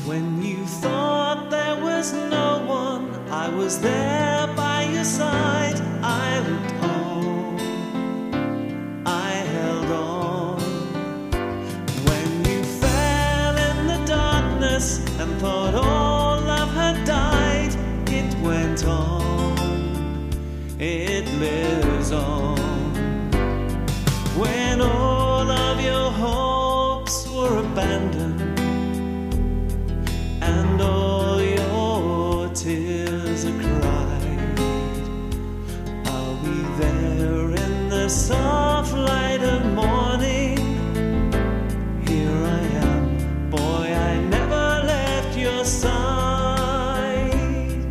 When you thought there was no one, I was there by your side. I looked on, I held on. When you fell in the darkness and thought all love had died, it went on, it lives on. When all of your hopes were abandoned and all your tears are cried, I'll be there in the soft light of morning. Here I am, boy, I never left your side.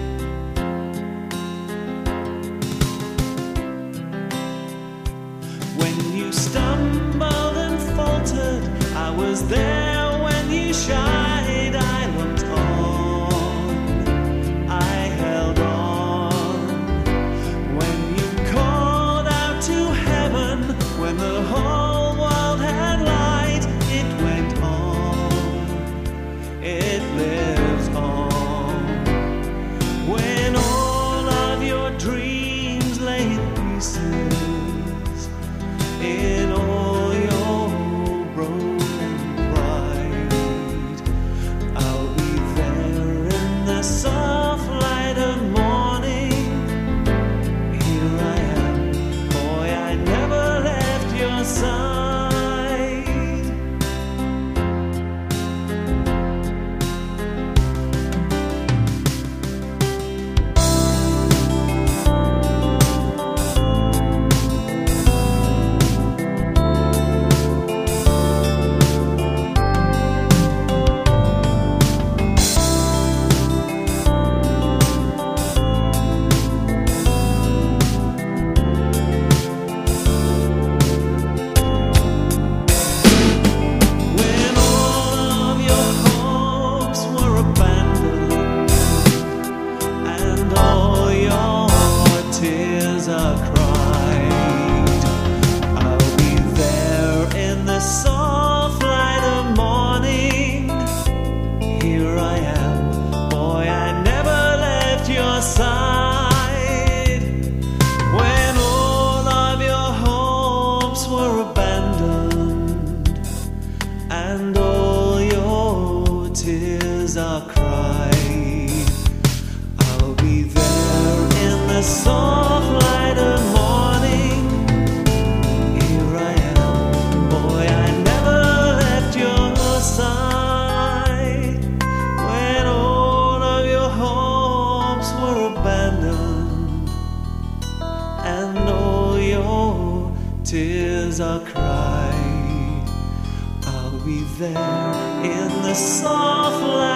When you stumbled and faltered, I was there when you shied. When the whole world had light, it went on, it lives on. When all of your dreams lay in pieces, in all your broken pride, I'll be there in the soft light of morning. Here I am, boy, I never side. Side. When all of your hopes were abandoned and all your tears are cried, I'll be there in the soft light of morning. Here I am, boy, I never left your side. When all of your hopes were abandoned and all your tears are cried, I'll be there in the soft light.